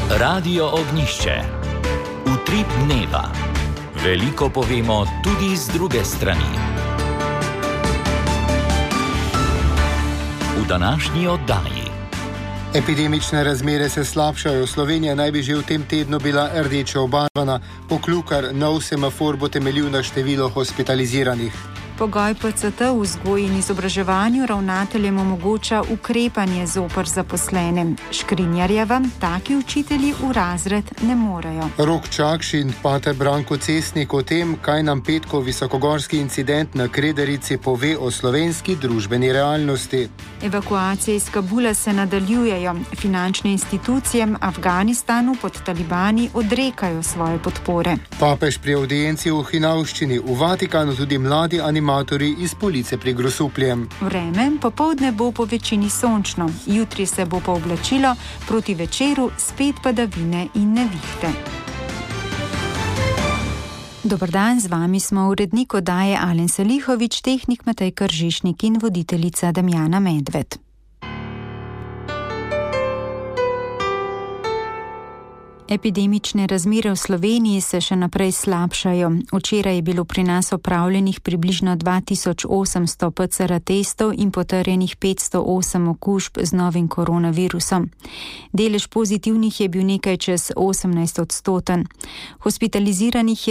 Radio Ognjišče. Utrip dneva. Veliko povemo tudi z druge strani. V današnji oddaji. Epidemične razmere se slabšajo. Slovenija naj bi že v tem tednu bila rdeče obarvana. Poklukar nov semafor bo temeljil na število hospitaliziranih. Pogoj PCT v vzgoji in izobraževanju ravnateljem omogoča ukrepanje zoper zaposlene. Škrinjarjeva taki učitelji v razred ne morejo. Rok Čakši in pater Branko Cesnik o tem, kaj nam petkov visokogorski incident na Krederici pove o slovenski družbeni realnosti. Evakuacije iz Kabula se nadaljujejo. Finančne institucije Afganistanu pod talibani odrekajo svoje podpore. Papež pri audienci v hinavščini, v Vatikanu tudi mladi animatorji iz Police pri Grosupljem. Vreme popoldne bo po večini sončno. Jutri se bo pooblačilo, proti večeru spet padavine in nevihte. Dober dan, z vami smo urednik oddaje Alen Salihovič, tehnik Matej Kržišnik in voditeljica Damjana Medved. Epidemične razmere v Sloveniji se še naprej slabšajo. Včeraj je bilo pri nas opravljenih približno 2800 PCR testov in potrjenih 508 okužb z novim koronavirusom. Delež pozitivnih je bil nekaj čez 18%. Hospitaliziranih je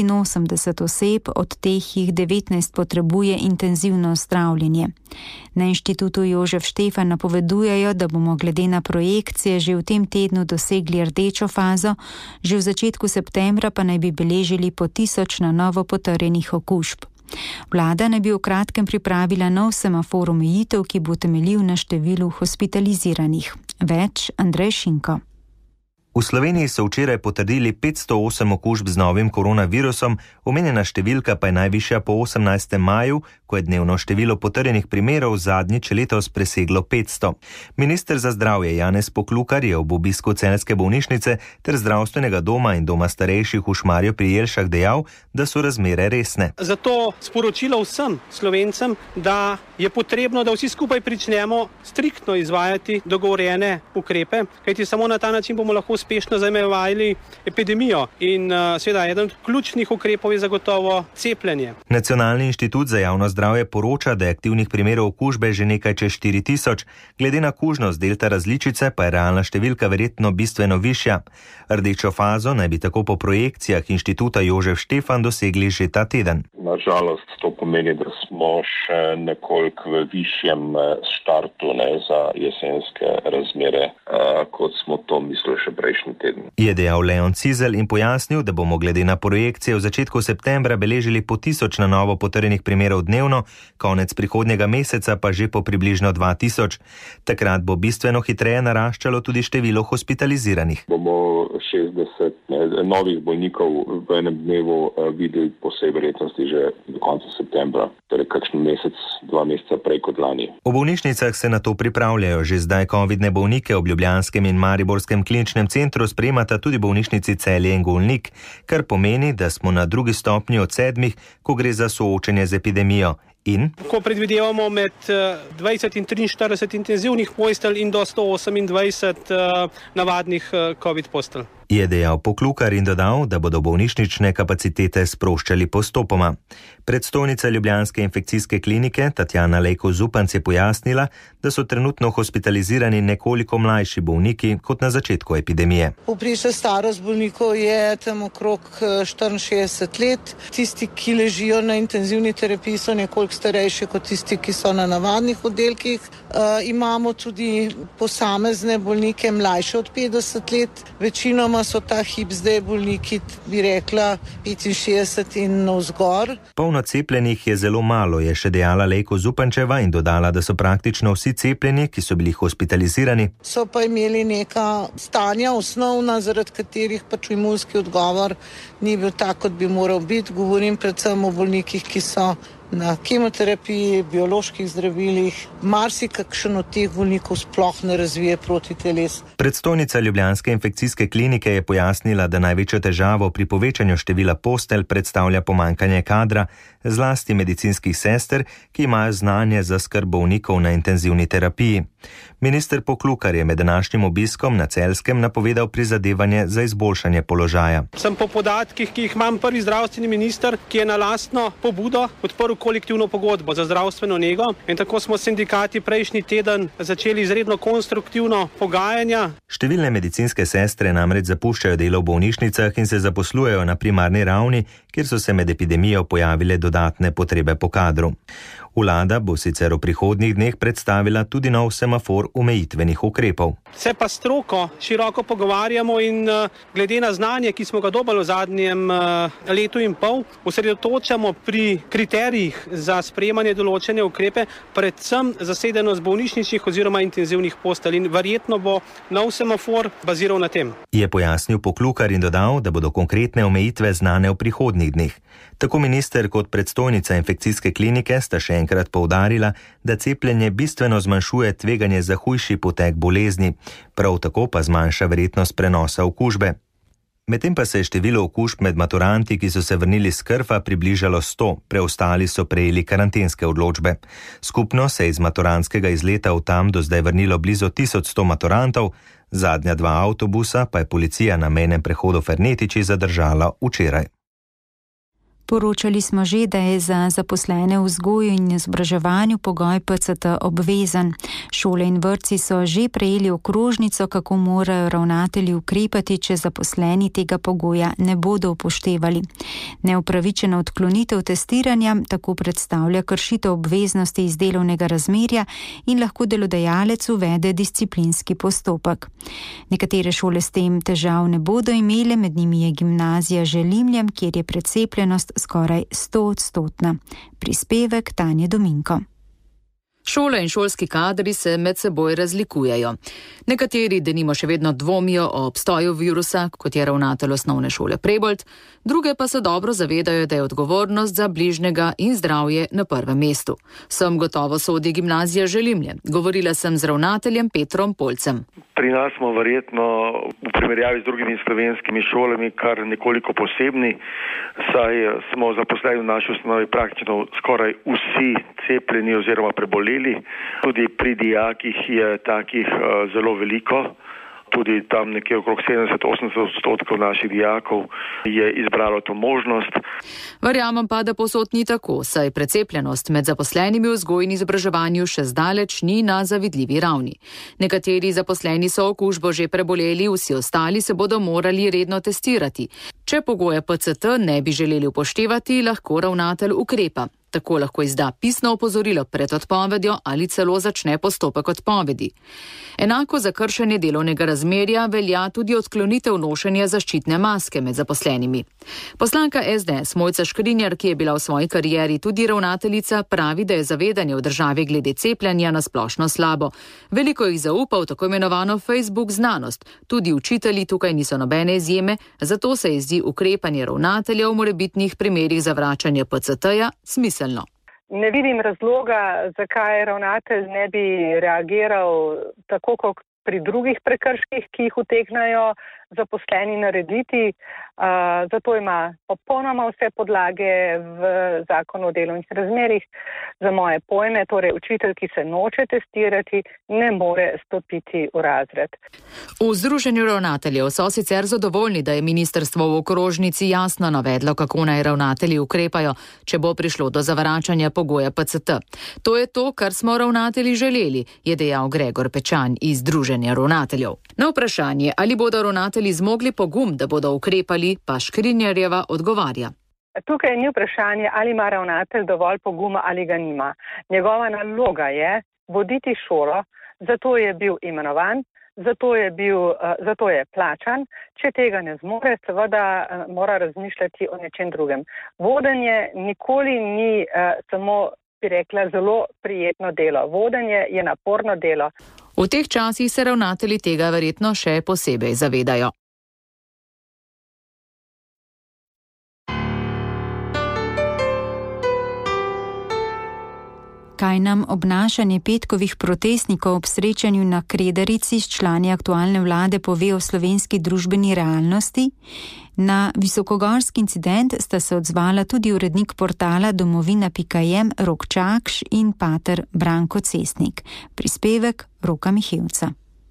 89 oseb, od teh jih 19 potrebuje intenzivno zdravljenje. Na Inštitutu Jožef Štefan napovedujejo, da bomo glede na projekcije že v tem tednu dosegli rdečo fazo, že v začetku septembra pa naj bi beležili po 1000 na novo potrjenih okužb. Vlada naj bi v kratkem pripravila nov semafor omejitev, ki bo temeljil na številu hospitaliziranih. Več Andrej Šinko. V Sloveniji so včeraj potrdili 508 okužb z novim koronavirusom, omenjena številka pa je najvišja po 18. maju, ko je dnevno število potrjenih primerov zadnjič letos preseglo 500. Minister za zdravje Janez Poklukar je ob obisku celjske bolnišnice ter zdravstvenega doma in doma starejših v Šmarju pri Jelšah dejal, da so razmere resne. Zato sporočilo vsem Slovencem, da je potrebno, da vsi skupaj pričnemo striktno izvajati dogovorjene ukrepe, kajti samo na ta način bomo lahko uspešno zamejevali epidemijo in seveda eden od ključnih ukrepov je zagotovo cepljenje. Nacionalni inštitut za javno zdravje poroča, da je aktivnih primerov okužbe že nekaj čez 4000, glede na kužnost delta različice pa je realna številka verjetno bistveno višja. Rdečo fazo naj bi tako po projekcijah Inštituta Jožef Štefan dosegli že ta teden. Nažalost to pomeni, da smo še nekoliko v višjem štartu za jesenske razmere, kot smo to mislili še prejšnji teden. Je dejal Leon Cizelj in pojasnil, da bomo glede na projekcije v začetku septembra beležili po 1000 na novo potrjenih primerov dnevno, konec prihodnjega meseca pa že po približno 2000. Takrat bo bistveno hitreje naraščalo tudi število hospitaliziranih. Bomo 60 novih bolnikov v enem dnevu videli po vsej verjetnosti že do konca septembra, torej kakšen mesec, 2 meseca prej kot lani. V bolnišnicah se na to pripravljajo. Že zdaj covidne bolnike ob ljubljanskem in mariborskem kliničnem centru sprejemata tudi bolnišnici Celje in Golnik, kar pomeni, da smo na drugi stopnji od 7, ko gre za soočenje z epidemijo. Ko predvidevamo med 20 in 43 intenzivnih postelj in do 128 navadnih COVID postelj. Je dejal Poklukar in dodal, da bodo bolnišnične kapacitete sproščali postopoma. Predstojnica ljubljanske infekcijske klinike Tatjana Lejko Zupanc je pojasnila, da so trenutno hospitalizirani nekoliko mlajši bolniki kot na začetku epidemije. Povprečna starost bolnikov je tam okrog 64 let. Tisti, ki ležijo na intenzivni terapiji, so nekoliko starejši kot tisti, ki so na navadnih oddelkih. Imamo tudi posamezne bolnike mlajše od 50 let. Večinoma so ta hip zdaj bolniki, bi rekla, 65 in navzgor. Polno cepljenih je zelo malo, je še dejala Lejko Zupančeva in dodala, da so praktično vsi cepljeni, ki so bili hospitalizirani. So pa imeli neka stanja osnovna, zaradi katerih pač imunski odgovor ni bil tak, kot bi moral biti. Govorim predvsem o bolnikih, ki so na kemoterapiji, bioloških zdravilih, kakšen od teh bolnikov sploh ne razvije protiteles. Predstojnica ljubljanske infekcijske klinike je pojasnila, da največjo težavo pri povečanju števila postelj predstavlja pomanjkanje kadra, zlasti medicinskih sester, ki imajo znanje za skrb bolnikov na intenzivni terapiji. Minister Poklukar je med današnjim obiskom na Celjskem napovedal prizadevanje za izboljšanje položaja. Sem po podatkih, ki jih imam, prvi zdravstveni minister, ki je na lastno pobudo odprl kolektivno pogodbo za zdravstveno nego, in tako smo sindikati prejšnji teden začeli izredno konstruktivno pogajanja. Številne medicinske sestre namreč zapuščajo delo v bolnišnicah in se zaposlujejo na primarni ravni, kjer so se med epidemijo pojavile dodatne potrebe po kadru. Vlada bo sicer v prihodnjih dneh predstavila tudi nov semafor omejitvenih ukrepov. Se pa stroko široko pogovarjamo in glede na znanje, ki smo ga dobili v zadnjem letu in pol, osredotočamo pri kriterijih za sprejemanje določene ukrepe, predvsem zasedenost bolnišničnih oziroma intenzivnih postelj, in verjetno bo nov semafor baziral na tem. Je pojasnil Poklukar in dodal, da bodo konkretne omejitve znane v prihodnjih dneh. Tako minister kot predstojnica infekcijske klinike sta še enkrat poudarila, da cepljenje bistveno zmanjšuje tveganje za hujši potek bolezni, prav tako pa zmanjša verjetnost prenosa okužbe. Medtem pa se je število okužb med maturanti, ki so se vrnili s Krfa, približalo 100, preostali so prejeli karantenske odločbe. Skupno se je iz maturantskega izleta v tam do zdaj vrnilo blizu 1100 maturantov, zadnja 2 avtobusa pa je policija na mejnem prehodu Fernetiči zadržala včeraj. Poročali smo že, da je za zaposlene v vzgoju in izobraževanju pogoj PCT obvezen. Šole in vrtci so že prejeli okrožnico, kako morajo ravnatelji ukrepati, če zaposleni tega pogoja ne bodo upoštevali. Neupravičena odklonitev testiranja tako predstavlja kršitev obveznosti iz delovnega razmerja in lahko delodajalec uvede disciplinski postopek. Nekatere šole s tem težav ne bodo imele, med njimi je gimnazija Želimljem, kjer je precepljenost skoraj 100-odstotna. Prispevek Tanje Dominko. Šole in šolski kadri se med seboj razlikujejo. Nekateri denimo še vedno dvomijo o obstoju virusa, kot je ravnatelj osnovne šole Prebold, druge pa se dobro zavedajo, da je odgovornost za bližnjega in zdravje na prvem mestu. Sem gotovo sodi gimnazija Želimlje. Govorila sem z ravnateljem Petrom Polcem. Pri nas smo verjetno v primerjavi z drugimi slovenskimi šolami kar nekoliko posebni, saj smo zaposleni v naši osnovi praktično skoraj vsi cepljeni oziroma preboleli. Tudi pri dijakih je takih zelo veliko. Tudi tam nekje okrog 70-80% naših dijakov je izbralo to možnost. Verjamem pa, da povsod ni tako, saj precepljenost med zaposlenimi v vzgoji in izobraževanju še zdaleč ni na zavidljivi ravni. Nekateri zaposleni so okužbo že preboleli, vsi ostali se bodo morali redno testirati. Če pogoje PCT ne bi želeli upoštevati, lahko ravnatelj ukrepa. Tako lahko izda pisno opozorilo pred odpovedjo ali celo začne postopek odpovedi. Enako za kršenje delovnega razmerja velja tudi odklonitev nošenja zaščitne maske med zaposlenimi. Poslanka SDS Mojca Škrinjar, ki je bila v svoji karieri tudi ravnateljica, pravi, da je zavedanje v državi glede cepljenja na splošno slabo. Veliko jih zaupa v tako imenovano Facebook znanost. Tudi učitelji tukaj niso nobene izjeme, zato se zdi ukrepanje ravnateljev v morebitnih primerih zavračanja PCT-ja smiselno. Ne vidim razloga, zakaj ravnatelj ne bi reagiral tako kot pri drugih prekrških, ki jih utegnajo zaposleni narediti. Zato ima popolnoma vse podlage v zakonu o delovnih razmerjih. Za moje pojme, torej učitelj, ki se noče testirati, ne more stopiti v razred. V Združenju ravnateljev so sicer zadovoljni, da je ministrstvo v okrožnici jasno navedlo, kako naj ravnatelji ukrepajo, če bo prišlo do zavračanja pogoja PCT. To je to, kar smo ravnatelji želeli, je dejal Gregor Pečan iz Združenja ravnateljev. Na vprašanje, ali bodo ravnatelji zmogli pogum, da bodo ukrepali, pa Škrinjarjeva odgovarja. Tukaj ni vprašanje, ali ima ravnatelj dovolj poguma ali ga nima. Njegova naloga je voditi šolo, zato je bil imenovan, zato je plačan. Če tega ne zmore, seveda mora razmišljati o nečem drugem. Vodenje nikoli ni samo, bi rekla, zelo prijetno delo. Vodenje je naporno delo. V teh časih se ravnatelji tega verjetno še posebej zavedajo. kaj nam obnašanje petkovih protestnikov ob srečanju na Kredarici s člani aktualne vlade pove o slovenski družbeni realnosti? Na visokogorski incident sta se odzvala tudi urednik portala domovina.jem Rok Čakš in pater Branko Cestnik. Prispevek Roka Mihevca.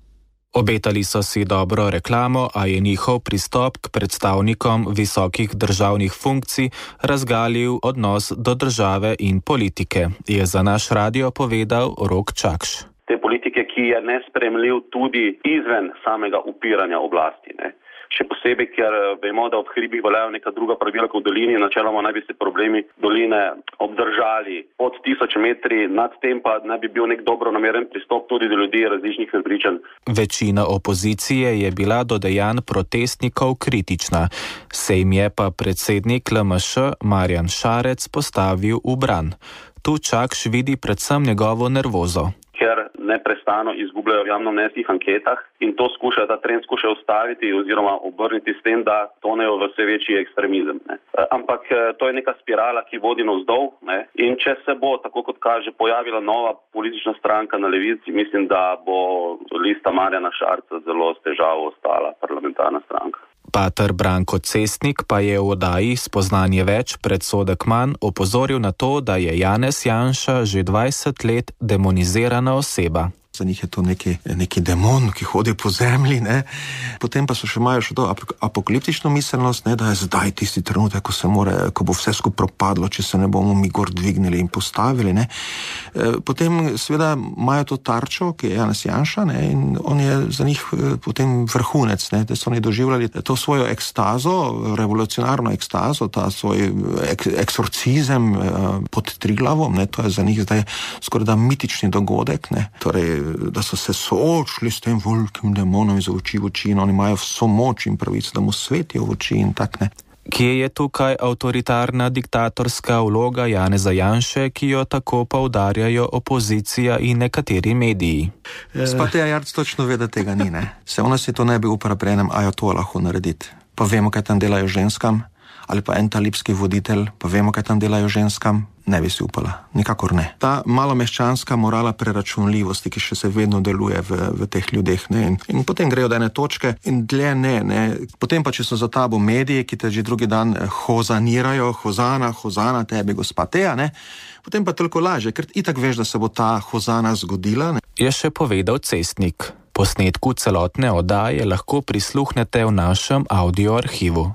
Obetali so si dobro reklamo, a je njihov pristop k predstavnikom visokih državnih funkcij razgalil odnos do države in politike, je za naš radio povedal Rok Čakš. Te politike, ki je nesprejemljiv tudi izven samega upiranja oblasti, ne? Še posebej, ker vemo, da ob hribih veljajo neka druga pravila kot v dolini, načeloma naj bi se problemi doline obdržali pod 1000 metri, nad tem pa naj bi bil nek dobronameren pristop tudi do ljudi različnih prepričanj. Večina opozicije je bila do dejanj protestnikov kritična, se jim je pa predsednik LMŠ Marjan Šarec postavil v bran. Tu Čakš vidi predvsem njegovo nervozo. Ker neprestano izgubljajo v javnomnenjskih anketah in to ta trend skušajo ustaviti oziroma obrniti s tem, da tonejo v vse večji ekstremizem. Ne. Ampak to je neka spirala, ki vodi navzdol, ne. In če se bo, tako kot kaže, pojavila nova politična stranka na levici, mislim, da bo lista Marjana Šarca zelo s težavo ostala parlamentarna stranka. Pater Branko Cestnik pa je v oddaji Spoznanje več, predsodek manj opozoril na to, da je Janez Janša že 20 let demonizirana oseba. Za njih je to neki demon, ki hodi po zemlji, ne. Potem pa imajo še to apokaliptično miselnost, ne, da je zdaj tisti trenutek, ko bo vse skupaj propadlo, če se ne bomo mi gor dvignili in postavili, ne. Potem seveda imajo to tarčo, ki je Janez Janša, ne, in on je za njih potem vrhunec, ne, da so oni doživljali to svojo ekstazo, revolucionarno ekstazo, ta svoj eksorcizem pod Triglavom, ne, to je za njih zdaj skoraj da mitični dogodek, ne, torej da so se soočili s tem velikim demonom iz oči v oči in oni imajo vso moč in pravico, da mu svetijo v oči in tak, ne. Kje je tukaj avtoritarna diktatorska vloga Janeza Janše, ki jo tako poudarjajo opozicija in nekateri mediji? Spateja Jarc točno ve, da tega ni, ne. Se ona si to ne bi upala prenem, a jo to lahko narediti. Pa vemo, kaj tam delajo ženskam, ali pa en talibski voditelj, pa vemo, kaj tam delajo ženskam, ne bi si upala, nikakor ne. Ta malomeščanska morala preračunljivosti, ki še se vedno deluje v teh ljudeh, ne, in potem grejo do ene točke in dlje ne. Potem pa, če so za tabo mediji, ki te že drugi dan hozanirajo, hozana tebi gospa Teja, ne, potem pa toliko laže, ker itak veš, da se bo ta hozana zgodila, ne. Je še povedal Cestnik. Posnetku celotne oddaje lahko prisluhnete v našem audio arhivu.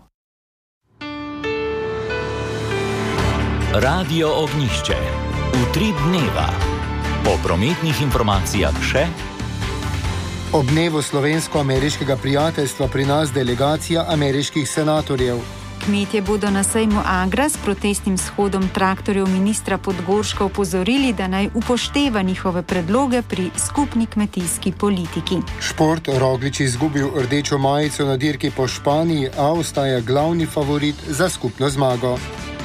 Radio Ognjišče. Utrip dneva. Po prometnih informacijah še. Ob dnevu slovensko-ameriškega prijateljstva pri nas delegacija ameriških senatorjev. Kmetje bodo na sejmu Agra s protestnim shodom traktorjev ministra Podgorška opozorili, da naj upošteva njihove predloge pri skupni kmetijski politiki. Šport. Roglič izgubil rdečo majico na dirki po Španiji, a ostaja glavni favorit za skupno zmago.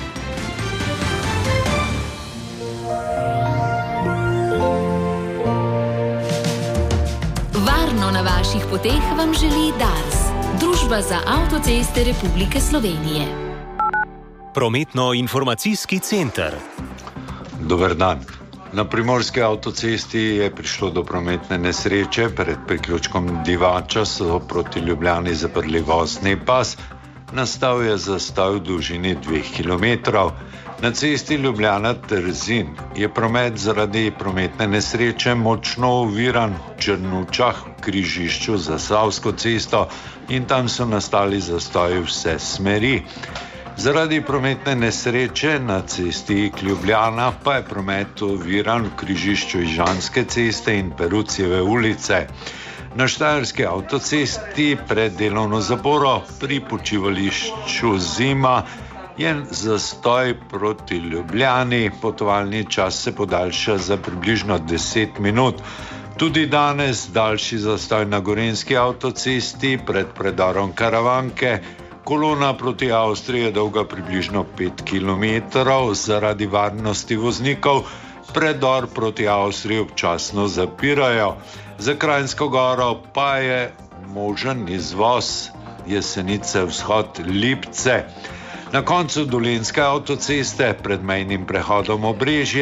Na vaših poteh vam želi Dars, Družba za avtoceste Republike Slovenije. Prometno-informacijski center. Dober dan. Na primorski avtocesti je prišlo do prometne nesreče. Pred priključkom Divača so proti Ljubljani zaprli vozni pas. Nastal je zastoj v dolžini 2 kilometrov. Na cesti Ljubljana-Trzin je promet zaradi prometne nesreče močno oviran v Črnučah, v križišču za Savsko cesto, in tam so nastali zastoji vse smeri. Zaradi prometne nesreče na cesti Ljubljana pa je promet oviran v križišču Ižanske ceste in Perucijeve ulice. Na štajerski avtocesti pred delovno zaporo pri počivališču Zima je zastoj proti Ljubljani, potovalni čas se podaljša za približno 10 minut. Tudi danes daljši zastoj na gorenjski avtocesti pred predorom Karavanke. Kolona proti Avstriji je dolga približno 5 km zaradi varnosti voznikov. Predor proti Avstriji občasno zapirajo. Za Kranjsko Goro pa je možen izvoz Jesenice vzhod Lipce. Na koncu Dolenjske avtoceste pred mejnim prehodom Obrežje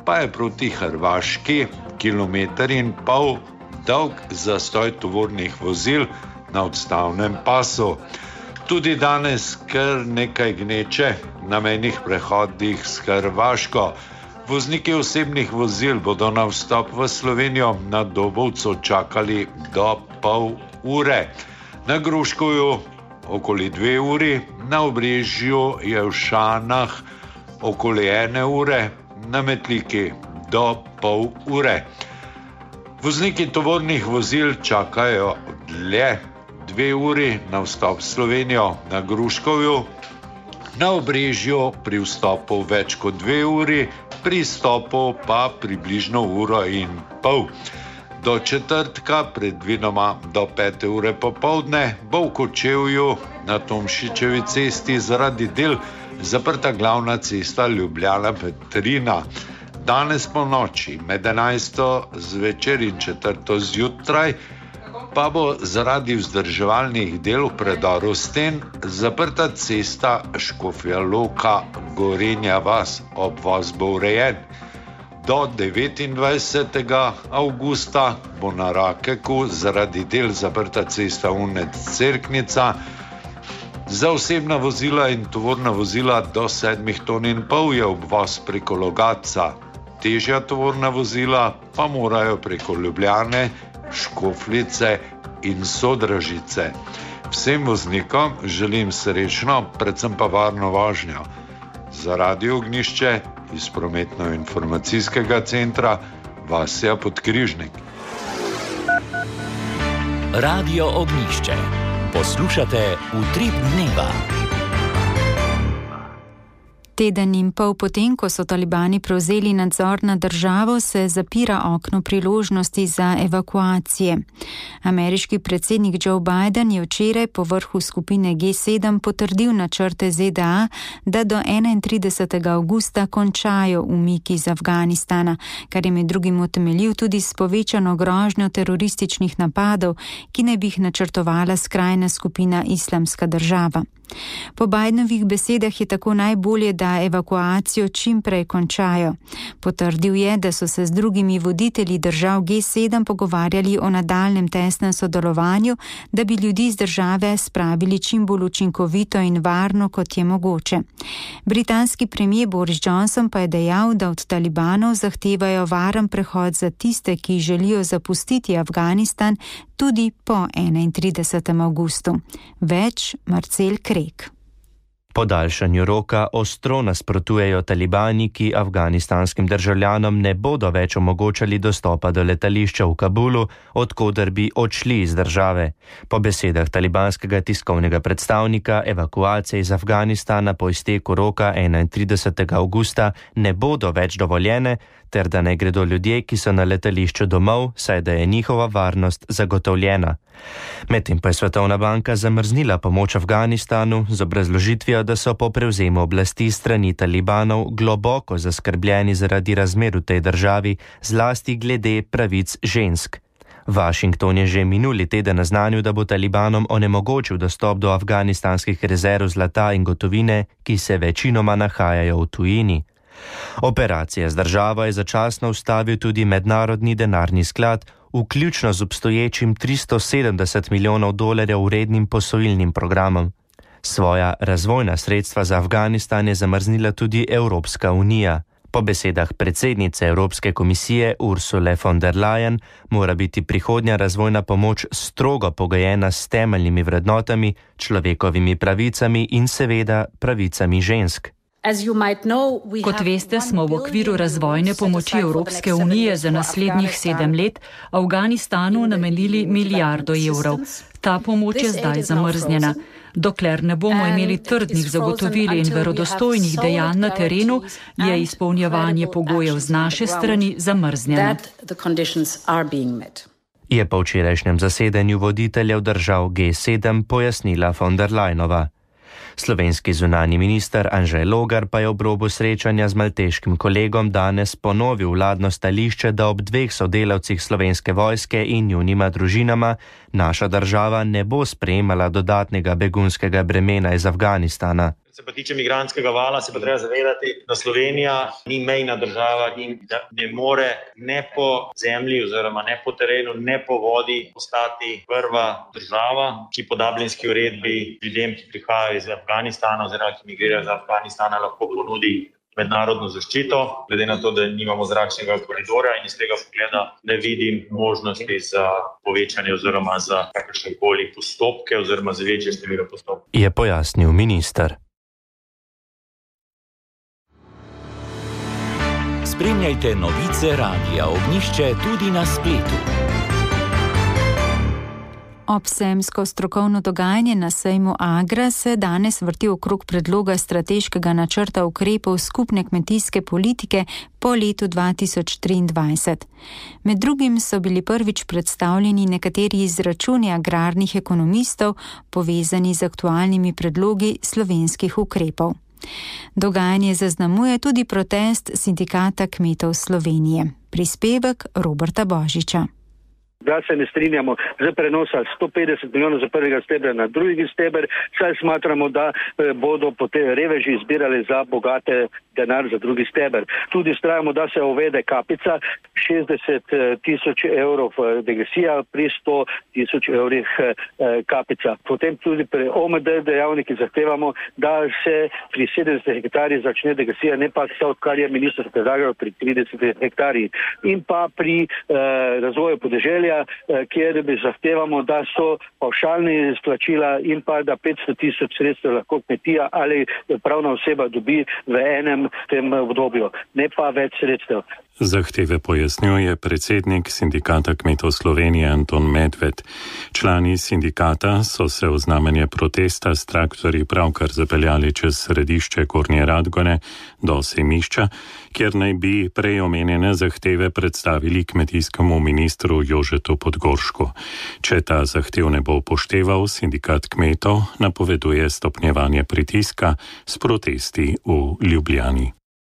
pa je proti Hrvaški 1,5 km dolg zastoj tovornih vozil na odstavnem pasu. Tudi danes kar nekaj gneče na mejnih prehodih s Hrvaško. Vozniki osebnih vozil bodo na vstop v Slovenijo na Dobovcu čakali do pol ure. Na Gruškovju okoli 2 uri, na Obrežju je v Šanah okoli 1 ure, na Metliki do pol ure. Vozniki tovornih vozil čakajo dlje 2 uri na vstop v Slovenijo. Na Gruškovju, na Obrežju pri vstopu več kot 2 uri, pri izstopu pa približno 1,5 ure. Do četrtka, predvidoma do 5 ure popoldne, bo v Kočevju na Tomšičevi cesti zaradi del zaprta glavna cesta Ljubljana-Petrina. Danes po noči med 11. zvečer in 4. zjutraj pa bo zaradi vzdrževalnih del v predoru sten zaprta cesta Škofja Loka Gorenja vas, obvoz bo urejen. Do 29. avgusta bo na Rakeku zaradi del zaprta cesta Unec-Cerknica. Za osebna vozila in tovorna vozila do 7,5 ton je obvoz preko Logatca. Težja tovorna vozila pa morajo preko Ljubljane, Škofljice in Sodražice. Vsem voznikom želim srečno, predvsem pa varno vožnjo. Za Radio Ognjišče iz prometno-informacijskega centra Vasja Podkrižnik. Radio Ognjišče. Poslušate Utrip dneva. Teden in pol potem, ko so talibani prevzeli nadzor nad državo, se zapira okno priložnosti za evakuacije. Ameriški predsednik Joe Biden je včeraj po vrhu skupine G7 potrdil načrte ZDA, da do 31. avgusta končajo umik iz Afganistana, kar je med drugim utemeljil tudi s povečano grožnjo terorističnih napadov, ki naj bi jih načrtovala skrajna skupina Islamska država. Po Bidenovih besedah je tako najbolje, da evakuacijo čim prej končajo. Potrdil je, da so se z drugimi voditelji držav G7 pogovarjali o nadaljnjem tesnem sodelovanju, da bi ljudi iz države spravili čim bolj učinkovito in varno, kot je mogoče. Britanski premijer Boris Johnson pa je dejal, da od talibanov zahtevajo varen prehod za tiste, ki želijo zapustiti Afganistan, tudi po 31. avgustu. Več Marcel Krek. Podaljšanju roka ostro nasprotujejo talibani, ki afganistanskim državljanom ne bodo več omogočali dostopa do letališča v Kabulu, odkoder bi odšli iz države. Po besedah talibanskega tiskovnega predstavnika evakuacije iz Afganistana po izteku roka 31. avgusta ne bodo več dovoljene, ter da ne gredo ljudje, ki so na letališču domov, saj da je njihova varnost zagotovljena. Medtem pa je Svetovna banka zamrznila pomoč Afganistanu z obrazložitvijo, da so po prevzemu oblasti strani talibanov globoko zaskrbljeni zaradi razmer v tej državi, zlasti glede pravic žensk. Washington je že minuli teden naznanil, da bo talibanom onemogočil dostop do afganistanskih rezerv zlata in gotovine, ki se večinoma nahajajo v tujini. Operacija z državo je začasno ustavil tudi Mednarodni denarni sklad, vključno z obstoječim $370 milijonov vrednim posojilnim programom. Svoja razvojna sredstva za Afganistan je zamrznila tudi Evropska unija. Po besedah predsednice Evropske komisije Ursule von der Leyen mora biti prihodnja razvojna pomoč strogo pogojena s temeljnimi vrednotami, človekovimi pravicami in seveda pravicami žensk. Kot veste, smo v okviru razvojne pomoči Evropske unije za naslednjih 7 let Afganistanu namenili €1 milijardo. Ta pomoč je zdaj zamrznjena. Dokler ne bomo imeli trdnih zagotovil in verodostojnih dejanj na terenu, je izpolnjevanje pogojev z naše strani zamrznjeno. Je po včerajšnjem zasedanju voditeljev držav G7 pojasnila von der Leyenova. Slovenski zunanji minister Anže Logar pa je ob robu srečanja z malteškim kolegom danes ponovil vladno stališče, da ob 2 sodelavcih Slovenske vojske in njunima družinama naša država ne bo sprejemala dodatnega begunskega bremena iz Afganistana. Se pa tiče migrantskega vala, se pa treba zavedati, da Slovenija ni mejna država in da ne more ne po zemlji oziroma ne po terenu, ne po vodi postati prva država, ki po Dublinski uredbi ljudem, ki prihajajo iz Afganistana oziroma ki migrirajo iz Afganistana, lahko ponudi mednarodno zaščito, glede na to, da nimamo zračnega koridorja in iz tega pogleda ne vidim možnosti za povečanje oziroma za kakršnekoli postopke oziroma za večje število postopkov. Je pojasnil minister. Spremljajte novice Radia Ognjišče tudi na spletu. Obsemsko strokovno dogajanje na sejmu Agra se danes vrti okrog predloga strateškega načrta ukrepov skupne kmetijske politike po letu 2023. Med drugim so bili prvič predstavljeni nekateri izračuni agrarnih ekonomistov, povezani z aktualnimi predlogi slovenskih ukrepov. Dogajanje zaznamuje tudi protest Sindikata kmetov Slovenije. Prispevek Roberta Božiča. Da se ne strinjamo z prenosa 150 milijonov za prvega stebra na drugi steber, saj smatramo, da bodo potem reveži izbirali za bogate denar za drugi steber. Tudi vztrajamo, da se uvede kapica 60.000 evrov degresija pri 100.000 evrih kapica. Potem tudi pri OMD dejavniki zahtevamo, da se pri 70 hektarjih začne degresija, ne pa vse, kar je minister predlagal pri 30 hektarjih. In pa pri razvoju podeželja, kjer bi zahtevamo, da so pavšalne izplačila in pa da 500.000 sredstev lahko kmetija ali pravna oseba dobi v enem tem obdobju, ne pa več sredstev. Zahteve pojasnjuje predsednik Sindikata kmetov Slovenije Anton Medved. Člani sindikata so se v znamenje protesta s traktorji pravkar zapeljali čez središče Gornje Radgone do sejmišča, kjer naj bi prej omenjene zahteve predstavili kmetijskemu ministru Jožetu Podgoršku. Če ta zahtev ne bo upošteval, sindikat kmetov napoveduje stopnjevanje pritiska s protesti v Ljubljani.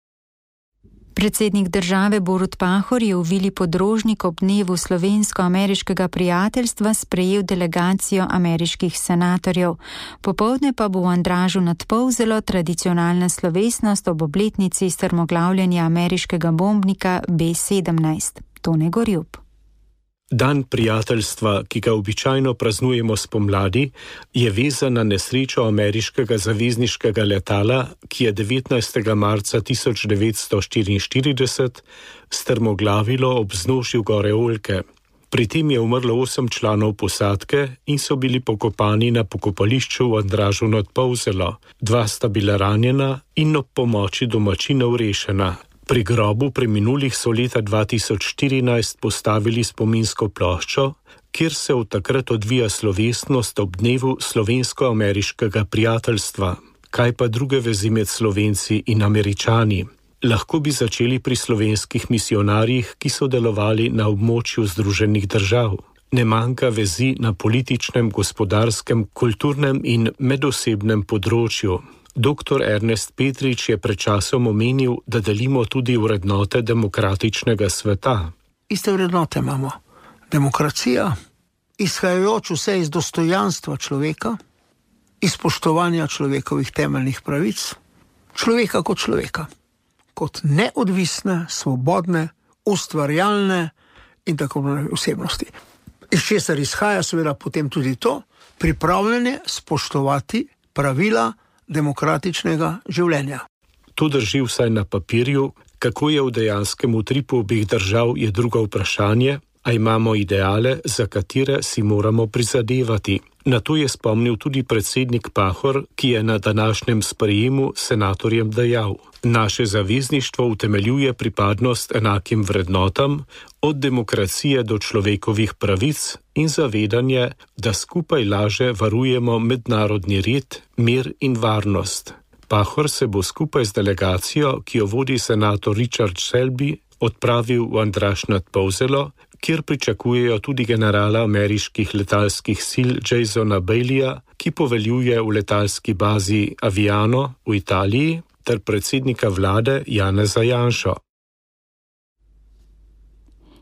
Predsednik države Borut Pahor je v Vili Podrožnik ob dnevu slovensko-ameriškega prijateljstva sprejel delegacijo ameriških senatorjev. Popoldne pa bo v Andražu nad Polzelo tradicionalna slovesnost ob obletnici strmoglavljanja ameriškega bombnika B-17. Tone Gorjup. Dan prijateljstva, ki ga običajno praznujemo spomladi, je vezan na nesrečo ameriškega zavezniškega letala, ki je 19. marca 1944 strmoglavilo ob vznožju gore Oljke. Pri tem je umrlo 8 članov posadke in so bili pokopani na pokopališču v Andražu nad Polzelo. 2 sta bila ranjena in ob pomoči domačinov rešena. Pri grobu preminulih so leta 2014 postavili spominsko ploščo, kjer se od takrat odvija slovesnost ob dnevu slovensko-ameriškega prijateljstva. Kaj pa druge vezi med Slovenci in Američani? Lahko bi začeli pri slovenskih misionarjih, ki so delovali na območju Združenih držav. Ne manjka vezi na političnem, gospodarskem, kulturnem in medosebnem področju. Dr. Ernest Petrič je pred časom omenil, da delimo tudi vrednote demokratičnega sveta. Iste vrednote imamo. Demokracija, izhajajoč vse iz dostojanstva človeka, iz spoštovanja človekovih temeljnih pravic, človeka kot neodvisne, svobodne, ustvarjalne in tako naprej osebnosti. Iz česar izhaja seveda potem tudi to, pripravljanje spoštovati pravila demokratičnega življenja. To drži vsaj na papirju, kako je v dejanskem utripu obeh držav, je drugo vprašanje, a imamo ideale, za katere si moramo prizadevati. Na to je spomnil tudi predsednik Pahor, ki je na današnjem sprejemu senatorjem dejal: naše zavezništvo utemeljuje pripadnost enakim vrednotam, od demokracije do človekovih pravic in zavedanje, da skupaj laže varujemo mednarodni red, mir in varnost. Pahor se bo skupaj z delegacijo, ki jo vodi senator Richard Shelby, odpravil v Andraž nad Polzelo, kjer pričakujejo tudi generala ameriških letalskih sil Jasona Baileyja, ki poveljuje v letalski bazi Aviano v Italiji, ter predsednika vlade Janeza Janšo.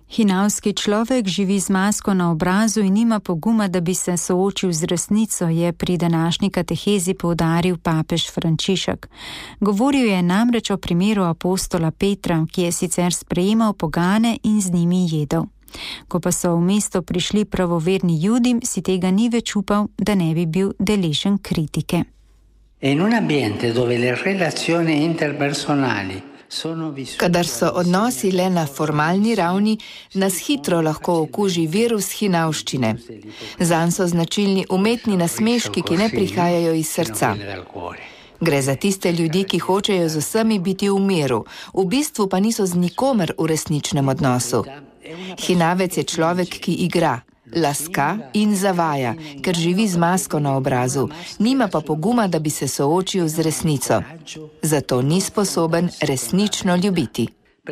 Hinavski človek živi z masko na obrazu in nima poguma, da bi se soočil z resnico, je pri današnji katehezi poudaril papež Frančišek. Govoril je namreč o primeru apostola Petra, ki je sicer sprejemal pogane in z njimi jedel. Ko pa so v mesto prišli pravoverni Judi, si tega ni več upal, da ne bi bil deležen kritike. In un ambiente dove le relazioni interpersonali kadar so odnosi le na formalni ravni, nas hitro lahko okuži virus hinavščine. Zanj so značilni umetni nasmeški, ki ne prihajajo iz srca. Gre za tiste ljudi, ki hočejo z vsemi biti v miru, v bistvu pa niso z nikomer v resničnem odnosu. Hinavec je človek, ki igra, laska in zavaja, ker živi z masko na obrazu, nima pa poguma, da bi se soočil z resnico. Zato ni sposoben resnično ljubiti.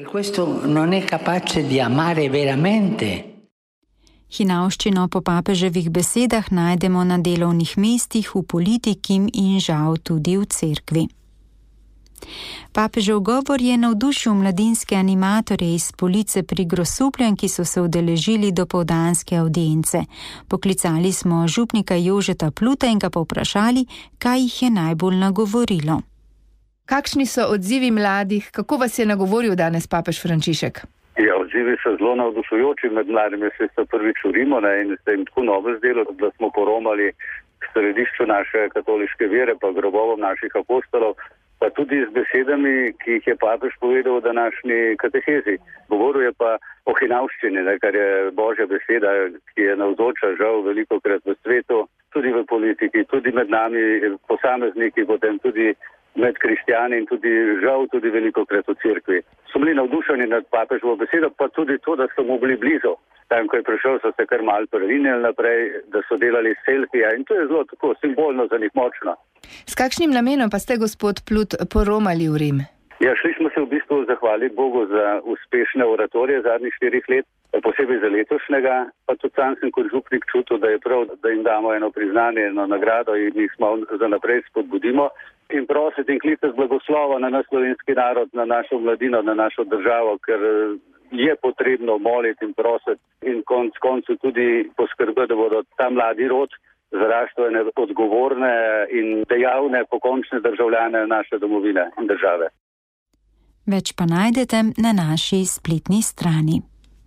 Hinavščino po papeževih besedah najdemo na delovnih mestih, v politiki in žal tudi v cerkvi. Papežev govor je navdušil mladinske animatorje iz Police pri Grosupljem, ki so se udeležili dopoldanske avdience. Poklicali smo župnika Jožeta Pluta in ga povprašali, kaj jih je najbolj nagovorilo. Kakšni so odzivi mladih? Kako vas je nagovoril danes papež Frančišek? Ja, odzivi so zelo navdušujoči med mladimi, se prvič v Rimu in se jim tako novo zdelo, da smo poromali k središču naše katoliške vere, pa grobovom naših apostolov, pa tudi z besedami, ki jih je papež povedal v današnji katehezi. Govoril je pa o hinavščini, kar je Božja beseda, ki je navzoča žal velikokrat v svetu, tudi v politiki, tudi med nami posamezniki, potem tudi med kristjani in tudi žal tudi velikokrat v cerkvi. So bili navdušeni nad papeževo besedo, pa tudi to, da so mu bili blizu. Tam, ko je prišel, so se kar malo previnjali naprej, da so delali selfije in to je zelo tako simbolno za njih močno. S kakšnim namenom pa ste, gospod Plut, poromali v Rim? Ja, šli smo se v bistvu zahvaliti Bogu za uspešne oratorije zadnjih 4 let, posebej za letošnjega, pa tudi sam sem kot župnik čutil, da je prav, da jim damo eno priznanje, eno nagrado in jih malo za naprej spodbudimo in prositi in klicati blagoslova na naš slovenski narod, na našo mladino, na našo državo, ker je potrebno moliti in prositi in konec koncu tudi poskrbeti, da bodo ta mladi rod zaraščene odgovorne in dejavne pokončne državljane naše domovine in države. Več pa najdete na naši spletni strani.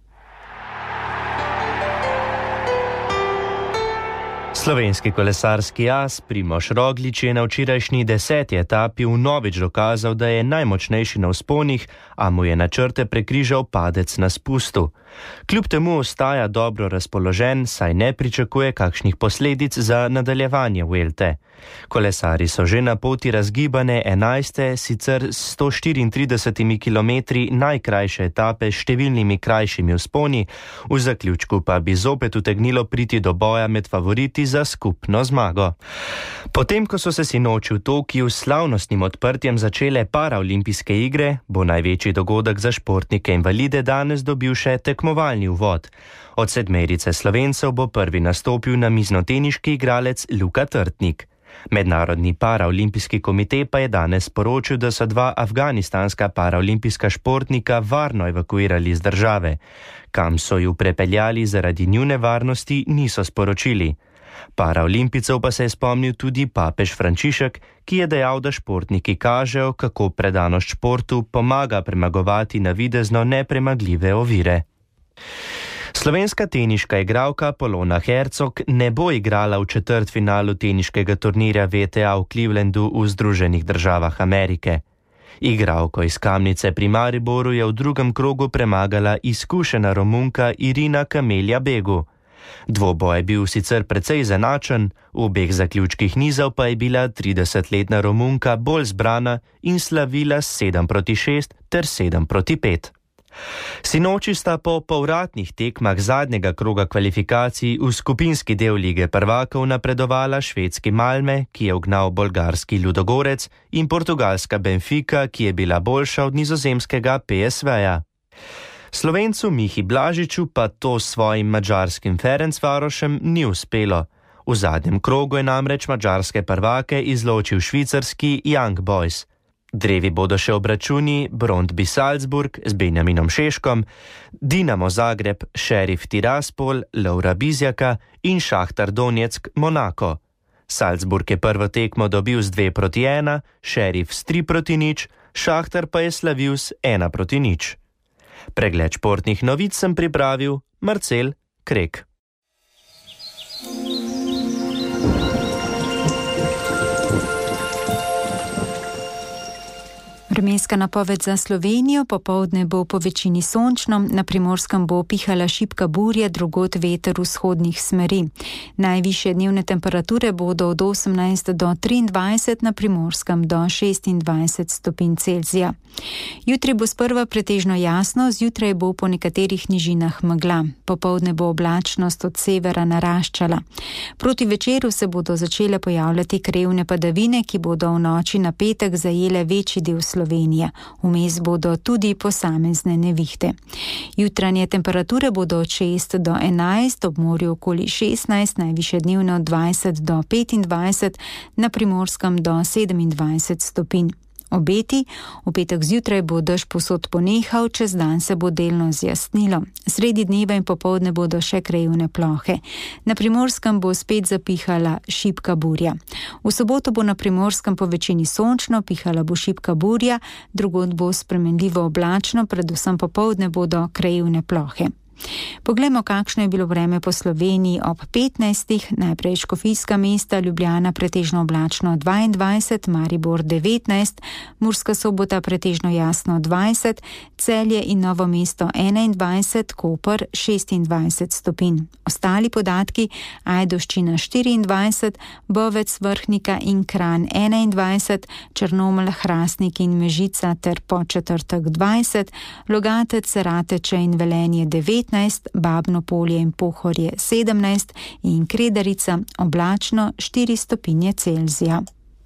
Slovenski kolesarski as Primož Roglič je na včerajšnji 10. etapi vnovič dokazal, da je najmočnejši na vzponih, a mu je načrte prekrižal padec na spustu. Kljub temu ostaja dobro razpoložen, saj ne pričakuje kakšnih posledic za nadaljevanje Vuelte. Kolesari so že na poti razgibane 11. sicer 134 km najkrajše etape s številnimi krajšimi vzponi, v zaključku pa bi zopet utegnilo priti do boja med favoriti za skupno zmago. Potem, ko so se sinoči v Tokiu s slavnostnim odprtjem začele paraolimpijske igre, bo največji dogodek za športnike invalide danes dobil še tekmovalni uvod. Od 7 Slovencev bo prvi nastopil namiznoteniški igralec Luka Trtnik. Mednarodni paraolimpijski komite pa je danes sporočil, da so 2 afganistanska paraolimpijska športnika varno evakuirali iz države. Kam so ju prepeljali zaradi njune varnosti, niso sporočili. Paraolimpijcev pa se je spomnil tudi papež Frančišek, ki je dejal, da športniki kažejo, kako predanost športu pomaga premagovati navidezno nepremagljive ovire. Slovenska teniška igralka Polona Hercog ne bo igrala v četrtfinalu teniškega turnirja WTA v Clevelandu v Združenih državah Amerike. Igralko iz Kamnice pri Mariboru je v drugem krogu premagala izkušena Romunka Irina Camelia Begu. Dvoboj je bil sicer precej izenačen, v obeh zaključkih nizov pa je bila 30-letna Romunka bolj zbrana in slavila 7-6 ter 7-5. Sinoči sta po povratnih tekmah zadnjega kroga kvalifikacij v skupinski del Lige prvakov napredovala švedski Malme, ki je ugnal bolgarski Ludogorec, in portugalska Benfica, ki je bila boljša od nizozemskega PSV-ja. Slovencu Mihi Blažiču pa to s svojim madžarskim Ferencvarošem ni uspelo. V zadnjem krogu je namreč madžarske prvake izločil švicarski Young Boys. Drevi bodo še obračuni Brøndby Salzburg z Benjaminom Šeškom, Dinamo Zagreb, Sheriff Tiraspol, Laura Bizjaka in Šahtar Donetsk Monako. Salzburg je prvo tekmo dobil z 2-1, Sheriff s 3-0, Šahtar pa je slavil s 1-0. Pregled športnih novic sem pripravil Marcel Krek. Vremenska napoved za Slovenijo: popoldne bo po večini sončno, na Primorskem bo pihala šibka burja, drugod veter vzhodnih smeri. Najvišje dnevne temperature bodo od 18 do 23, na Primorskem do 26 stopinj Celzija. Jutri bo sprva pretežno jasno, zjutraj bo po nekaterih nižinah megla. Popoldne bo oblačnost od severa naraščala. Proti večeru se bodo začele pojavljati krevne padavine, ki bodo v noči na petek zajele večji del Slovenije. Vmes bodo tudi posamezne nevihte. Jutranje temperature bodo od 6 do 11, ob morju okoli 16, najvišje dnevno od 20 do 25, na Primorskem do 27 stopinj. Obeti: v petek zjutraj bo dež povsod ponehal, čez dan se bo delno zjasnilo. Sredi dneva in popoldne bodo še krajevne plohe. Na Primorskem bo spet zapihala šibka burja. V soboto bo na Primorskem po večini sončno, pihala bo šibka burja, drugod bo spremenljivo oblačno, predvsem popoldne bodo krajevne plohe. Poglejmo, kakšno je bilo vreme po Sloveniji ob 15. Najprej Škofijska mesta, Ljubljana pretežno oblačno 22, Maribor 19, Murska Sobota pretežno jasno 20, Celje in Novo mesto 21, Koper 26 stopinj. Ostali podatki: Ajdovščina 24, Bovec, Vrhnika in Kranj 21, Črnomelj, Hrastnik in Mežica ter Podčetrtek 20, Logatec, Rateče in Velenje 19, Babno Polje in Pohorje 17 in Kredarica oblačno 4 stopinje Celzija.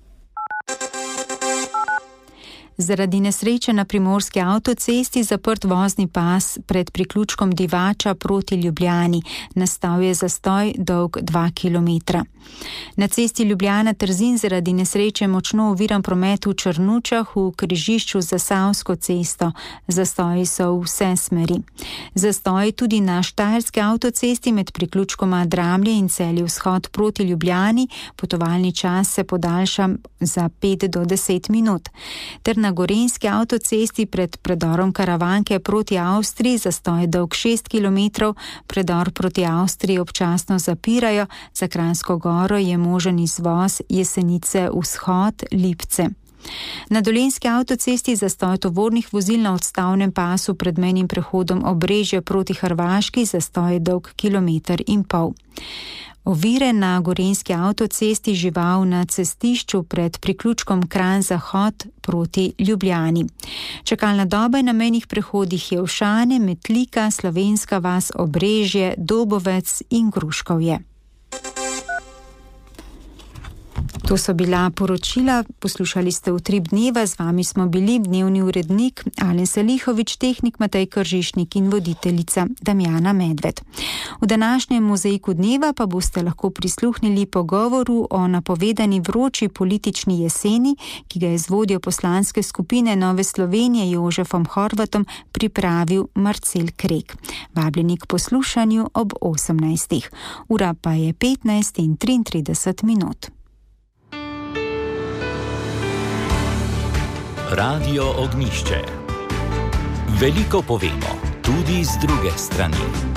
Zaradi nesreče na primorski avtocesti zaprt vozni pas pred priključkom Divača proti Ljubljani. Nastal je zastoj dolg 2 km. Na cesti Ljubljana-Trzin zaradi nesreče močno oviran promet v Črnučah v križišču z Zasavsko cesto. Zastoji so v vse smeri. Zastoji tudi na štajerski avtocesti med priključkoma Dramlje in Celje vzhod proti Ljubljani. Potovalni čas se podaljša za 5 do 10 minut. Ter na gorenjski avtocesti pred predorom Karavanke proti Avstriji zastoj dolg 6 km, predor proti Avstriji občasno zapirajo, za Kranjsko Goro je možen izvoz Jesenice vzhod Lipce. Na Dolenjski avtocesti zastoj tovornih vozil na odstavnem pasu pred mejnim prehodom Obrežje proti Hrvaški, zastoj dolg 1,5 km. Ovire na gorenjski avtocesti, žival na cestišču pred priključkom Kranj Zahod proti Ljubljani. Čakalna doba na mejnih prehodih Jevšane, Metlika, Slovenska vas, Obrežje, Dobovec in Gruškovje. To so bila poročila, poslušali ste Utrip dneva, z vami smo bili dnevni urednik Alen Salihovič, tehnik Matej Kržišnik in voditeljica Damjana Medved. V današnjem mozaiku dneva pa boste lahko prisluhnili pogovoru o napovedani vroči politični jeseni, ki ga je z vodjo poslanske skupine Nove Slovenije Jožefom Horvatom pripravil Marcel Krek. Vabljeni k poslušanju ob 18. Ura pa je 15:33. Radio Ognjišče. Veliko povemo, tudi z druge strani.